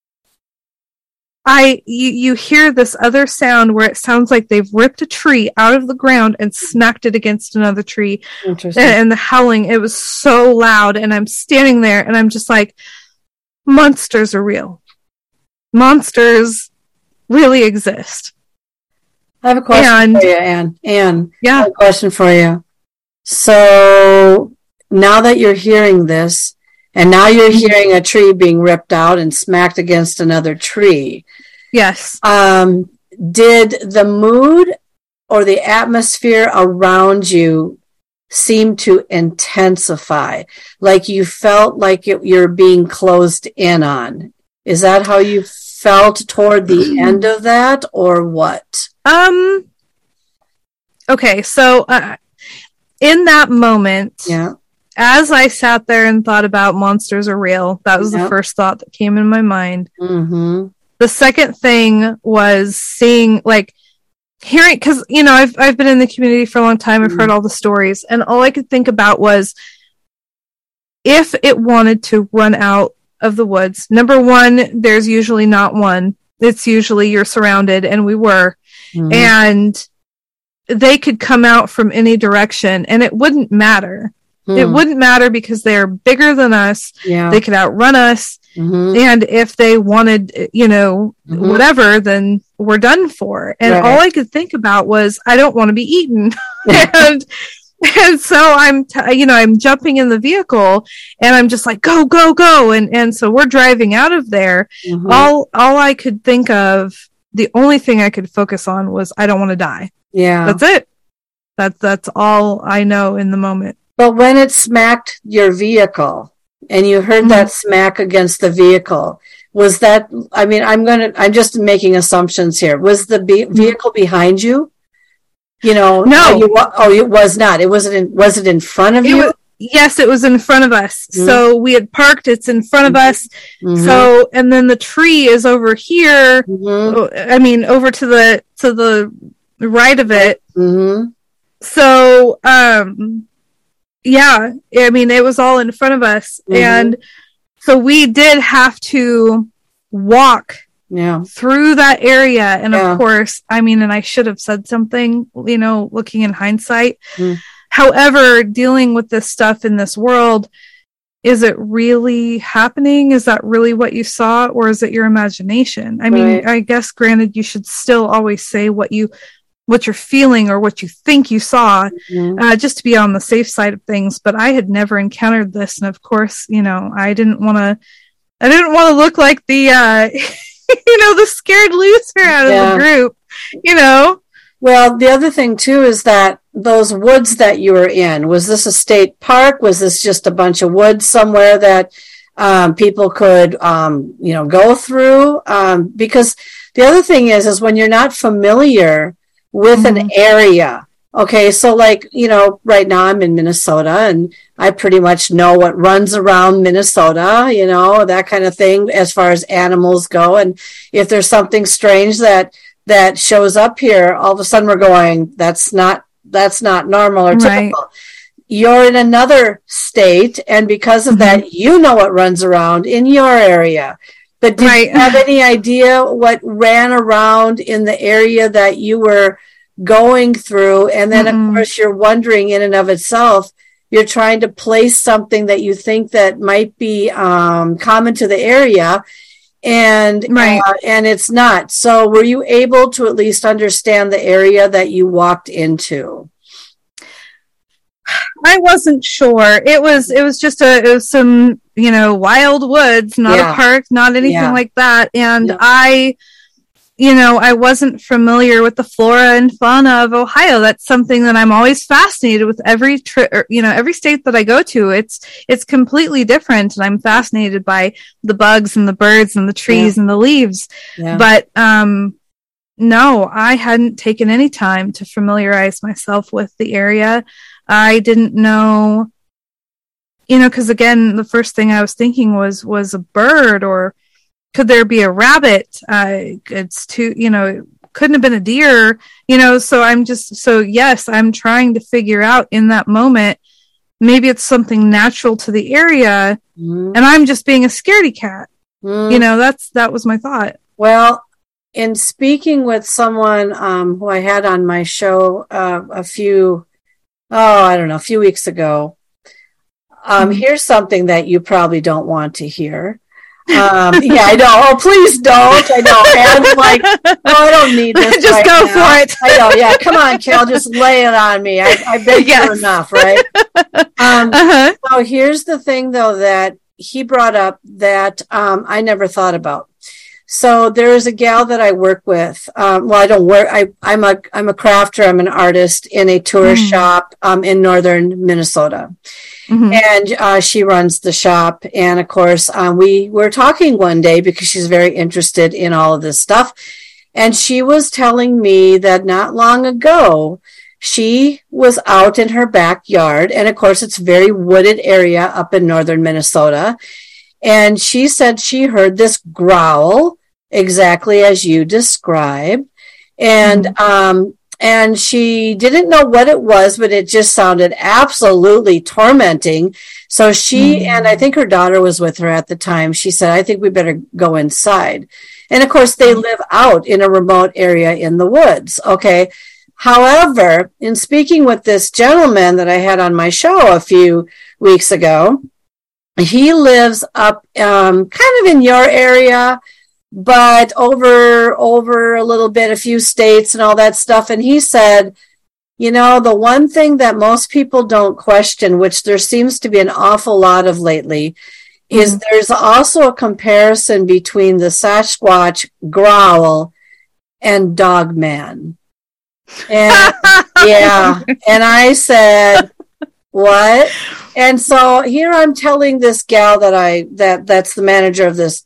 you hear this other sound where it sounds like they've ripped a tree out of the ground and smacked it against another tree. Interesting. And the howling, it was so loud. And I'm standing there and I'm just like, monsters are real. Monsters really exist. I have a question And- for you, Anne. Anne, I Yeah. have a question for you. So now that you're hearing this, and now you're hearing a tree being ripped out and smacked against another tree, Yes. did the mood or the atmosphere around you seem to intensify? Like you felt like you're being closed in on? Is that how you felt toward the end of that, or what? Okay. So, in that moment, Yeah. as I sat there and thought about monsters are real, that was the Yep. first thought that came in my mind. Mm-hmm. The second thing was hearing, because, you know, I've been in the community for a long time. I've heard all the stories, and all I could think about was if it wanted to run out of the woods. Number one, there's usually not one. It's usually you're surrounded, and we were. Mm-hmm. And they could come out from any direction, and it wouldn't matter. It wouldn't matter because they're bigger than us. Yeah. They could outrun us. Mm-hmm. And if they wanted, you know, Mhm. whatever, then we're done for. And Right. all I could think about was, I don't want to be eaten. and so I'm jumping in the vehicle, and I'm just like, go, go, go. And so we're driving out of there. Mhm. All I could think of, the only thing I could focus on was, I don't want to die. Yeah. That's it. That's all I know in the moment. But when it smacked your vehicle and you heard that smack against the vehicle, was that, I mean, I'm just making assumptions here. Was the vehicle behind you? You know, No. it was not. Was it in front of you? Yes, it was in front of us. Mhm. So we had parked, it's in front of us. Mhm. So, and then the tree is over here. Mhm. I mean, over to the right of it. Mhm. So, yeah, I mean, it was all in front of us. Mhm. And so we did have to walk Yeah. through that area. And Yeah. of course, I mean, and I should have said something, you know, looking in hindsight. Mm. However, dealing with this stuff in this world, is it really happening? Is that really what you saw? Or is it your imagination? I mean, Right. I guess granted, you should still always say what you're feeling or what you think you saw, Mhm. just to be on the safe side of things. But I had never encountered this. And of course, you know, I didn't want to look like the, you know, the scared loser out of Yeah. the group, you know? Well, the other thing too is that those woods that you were in, was this a state park? Was this just a bunch of woods somewhere that people could, go through? Because the other thing is when you're not familiar with an area. Okay, so like, you know, right now I'm in Minnesota and I pretty much know what runs around Minnesota, you know, that kind of thing as far as animals go. And if there's something strange that shows up here, all of a sudden we're going, that's not normal or Right. typical. You're in another state, and because of that, you know what runs around in your area. But did Right. you have any idea what ran around in the area that you were going through? And then, of course, you're wondering in and of itself, you're trying to place something that you think that might be common to the area and and it's not. So were you able to at least understand the area that you walked into? I wasn't sure. It was just it was some, wild woods, not a park, not anything like that. And I wasn't familiar with the flora and fauna of Ohio. That's something that I'm always fascinated with. Every trip, every state that I go to, it's completely different, and I'm fascinated by the bugs and the birds and the trees and the leaves. Yeah. But no, I hadn't taken any time to familiarize myself with the area. I didn't know, because again, the first thing I was thinking was a bird, or could there be a rabbit? It's too, it couldn't have been a deer, so yes, I'm trying to figure out in that moment, maybe it's something natural to the area, and I'm just being a scaredy cat. That was my thought. Well, in speaking with someone who I had on my show a few weeks ago, here's something that you probably don't want to hear. I know. Oh, please don't. I know. And I don't need this. Just go for it. I know. Yeah. Come on, Kel. Just lay it on me. I bet you enough, right? So here's the thing, though, that he brought up that I never thought about. So there's a gal that I work with. I don't work. I'm a crafter. I'm an artist in a tourist shop in northern Minnesota. And she runs the shop. And of course, we were talking one day because she's very interested in all of this stuff. And she was telling me that not long ago, she was out in her backyard. And of course, it's a very wooded area up in northern Minnesota. And she said she heard this growl exactly as you described. And she didn't know what it was, but it just sounded absolutely tormenting. So she, and I think her daughter was with her at the time, she said, I think we better go inside. And of course, they live out in a remote area in the woods. Okay. However, in speaking with this gentleman that I had on my show a few weeks ago, he lives up kind of in your area, but over a little bit, a few states and all that stuff. And he said, the one thing that most people don't question, which there seems to be an awful lot of lately, is there's also a comparison between the Sasquatch growl and Dogman. And and I said, what? And so here I'm telling this gal that's the manager of this,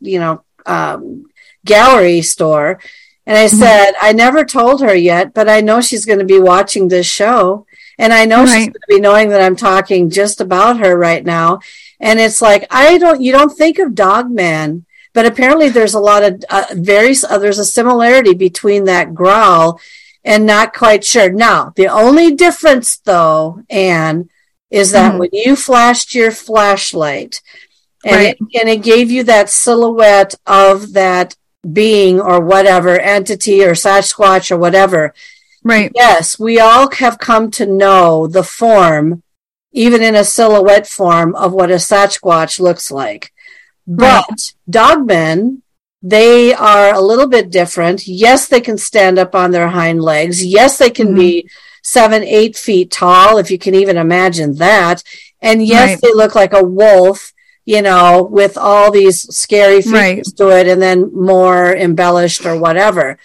gallery store. And I said, I never told her yet, but I know she's going to be watching this show. And I know she's going to be knowing that I'm talking just about her right now. And it's like, you don't think of Dogman, but apparently there's a lot of there's a similarity between that growl and not quite sure. Now, the only difference though, Anne, is that when you flashed your flashlight and it gave you that silhouette of that being or whatever entity or Sasquatch or whatever. Right. Yes, we all have come to know the form, even in a silhouette form, of what a Sasquatch looks like. But Dogmen, they are a little bit different. Yes, they can stand up on their hind legs. Yes, they can be 7-8 feet tall, if you can even imagine that. And yes, they look like a wolf, with all these scary features to it, and then more embellished or whatever.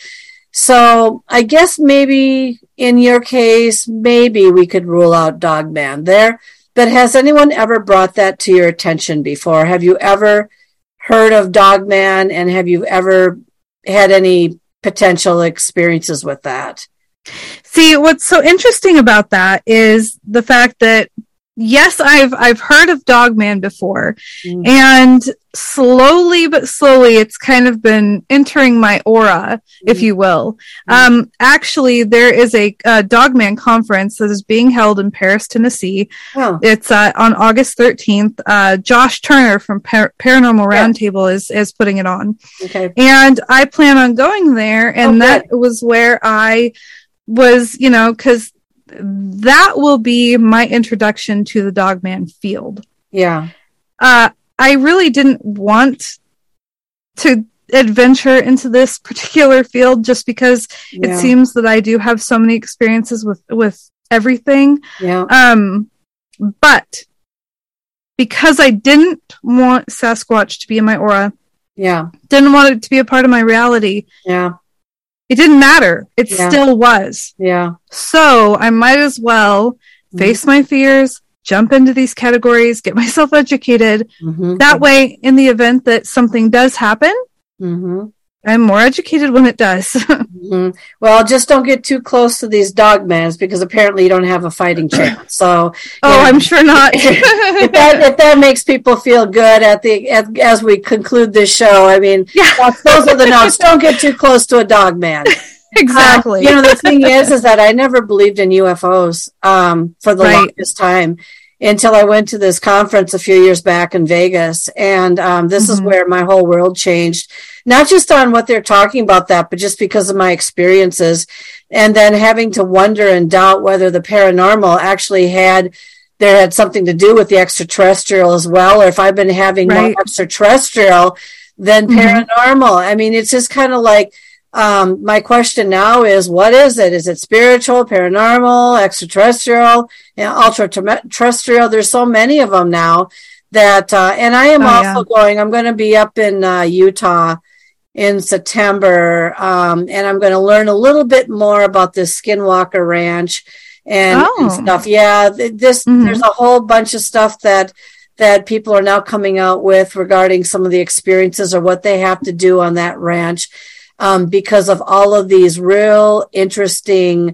So I guess maybe in your case, maybe we could rule out Dogman there. But has anyone ever brought that to your attention before? Have you ever heard of Dogman, and have you ever had any potential experiences with that? See, what's so interesting about that is the fact that, yes, I've heard of Dogman before, and slowly but slowly it's kind of been entering my aura, if you will. Actually, there is a Dogman conference that is being held in Paris, Tennessee. It's on August 13th. Josh Turner from Paranormal Roundtable is putting it on. Okay. And I plan on going there, and that was where I was, because that will be my introduction to the Dogman field. Yeah. I really didn't want to adventure into this particular field just because it seems that I do have so many experiences with everything. Yeah. But because I didn't want Sasquatch to be in my aura, didn't want it to be a part of my reality, it didn't matter. It still was. Yeah. So I might as well face my fears, jump into these categories, get myself educated. That way, in the event that something does happen, I'm more educated when it does. Well, just don't get too close to these dogmans because apparently you don't have a fighting chance. So, I'm sure not. if that makes people feel good as we conclude this show, I mean, those are the notes. Don't get too close to a dogman. Exactly. The thing is that I never believed in UFOs for the longest time until I went to this conference a few years back in Vegas. And this is where my whole world changed, not just on what they're talking about but just because of my experiences. And then having to wonder and doubt whether the paranormal actually had something to do with the extraterrestrial as well, or if I've been having more extraterrestrial than paranormal. I mean, it's just kind of like, my question now is, what is it? Is it spiritual, paranormal, extraterrestrial, ultra-terrestrial? There's so many of them now that, and I am I'm going to be up in Utah in September, and I'm going to learn a little bit more about this Skinwalker Ranch and stuff. Yeah, there's a whole bunch of stuff that people are now coming out with regarding some of the experiences or what they have to do on that ranch. Because of all of these real interesting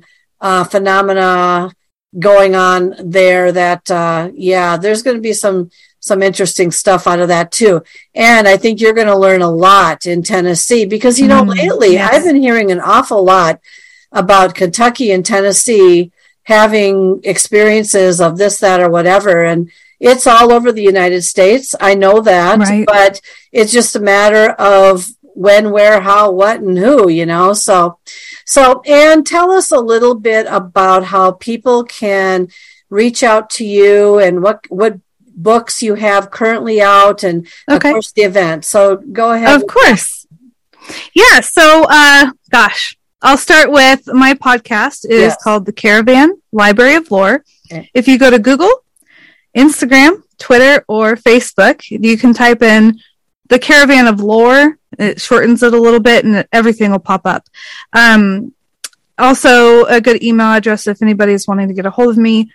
phenomena going on there that, there's going to be some interesting stuff out of that too. And I think you're going to learn a lot in Tennessee because, lately I've been hearing an awful lot about Kentucky and Tennessee having experiences of this, that, or whatever. And it's all over the United States. I know that, but it's just a matter of when, where, how, what, and who, So, Anne, tell us a little bit about how people can reach out to you and what books you have currently out and, of course, the event. So go ahead. Of course. Yeah. So, I'll start with my podcast. It is called The Caravan Library of Lore. Okay. If you go to Google, Instagram, Twitter, or Facebook, you can type in The Caravan of Lore. It shortens it a little bit and everything will pop up. Also, a good email address if anybody's wanting to get a hold of me,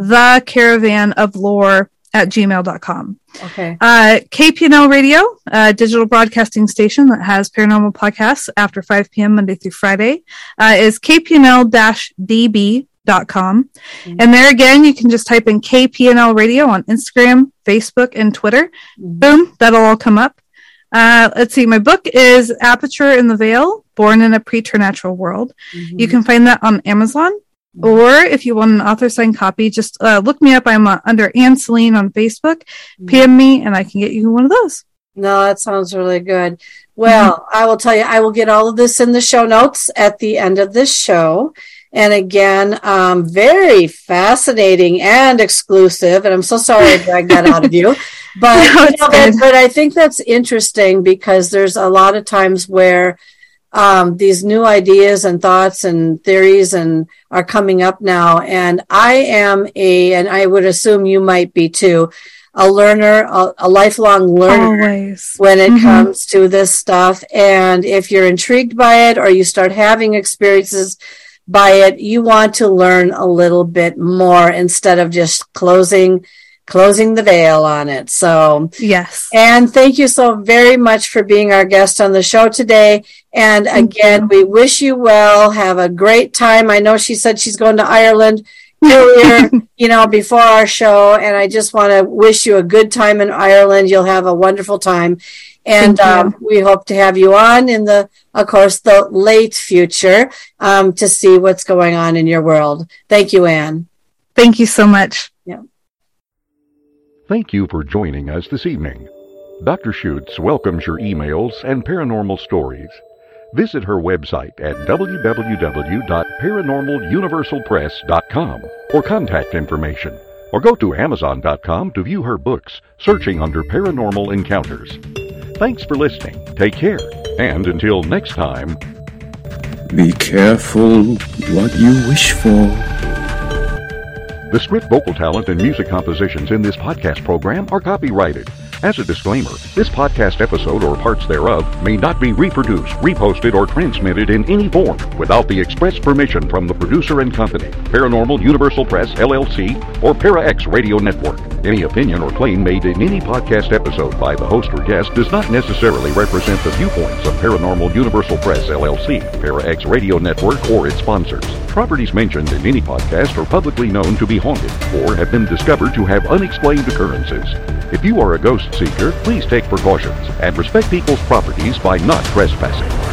thecaravanoflore@gmail.com. Okay. KPNL Radio, a digital broadcasting station that has paranormal podcasts after 5 p.m. Monday through Friday, is kpnl-db.com. And there again, you can just type in KPNL Radio on Instagram, Facebook, and Twitter. Boom, that'll all come up. Let's see, my book is Aperture in the Veil, Born in a Preternatural World. You can find that on Amazon. Or if you want an author-signed copy, just look me up. I'm under Anne Celine on Facebook. PM me, and I can get you one of those. No, that sounds really good. Well, I will tell you, I will get all of this in the show notes at the end of this show. And again, very fascinating and exclusive. And I'm so sorry I dragged that out of you. But, but I think that's interesting because there's a lot of times where these new ideas and thoughts and theories are coming up now. And I am and I would assume you might be too, a learner, a lifelong learner. Always. When it comes to this stuff. And if you're intrigued by it or you start having experiences by it, you want to learn a little bit more instead of just closing the veil on it. So yes. And thank you so very much for being our guest on the show today. And again, we wish you well. Have a great time. I know she said she's going to Ireland earlier, before our show. And I just want to wish you a good time in Ireland. You'll have a wonderful time. And we hope to have you on in the late future to see what's going on in your world. Thank you, Anne. Thank you so much. Yeah. Thank you for joining us this evening. Dr. Schutz welcomes your emails and paranormal stories. Visit her website at www.paranormaluniversalpress.com for contact information, or go to Amazon.com to view her books, searching under Paranormal Encounters. Thanks for listening. Take care. And until next time, be careful what you wish for. the script, vocal talent, and music compositions in this podcast program are copyrighted. As a disclaimer, this podcast episode or parts thereof may not be reproduced, reposted, or transmitted in any form without the express permission from the producer and company, Paranormal Universal Press, LLC, or Para-X Radio Network. Any opinion or claim made in any podcast episode by the host or guest does not necessarily represent the viewpoints of Paranormal Universal Press, LLC, Para-X Radio Network, or its sponsors. Properties mentioned in any podcast are publicly known to be haunted or have been discovered to have unexplained occurrences. If you are a ghost seeker, please take precautions and respect people's properties by not trespassing.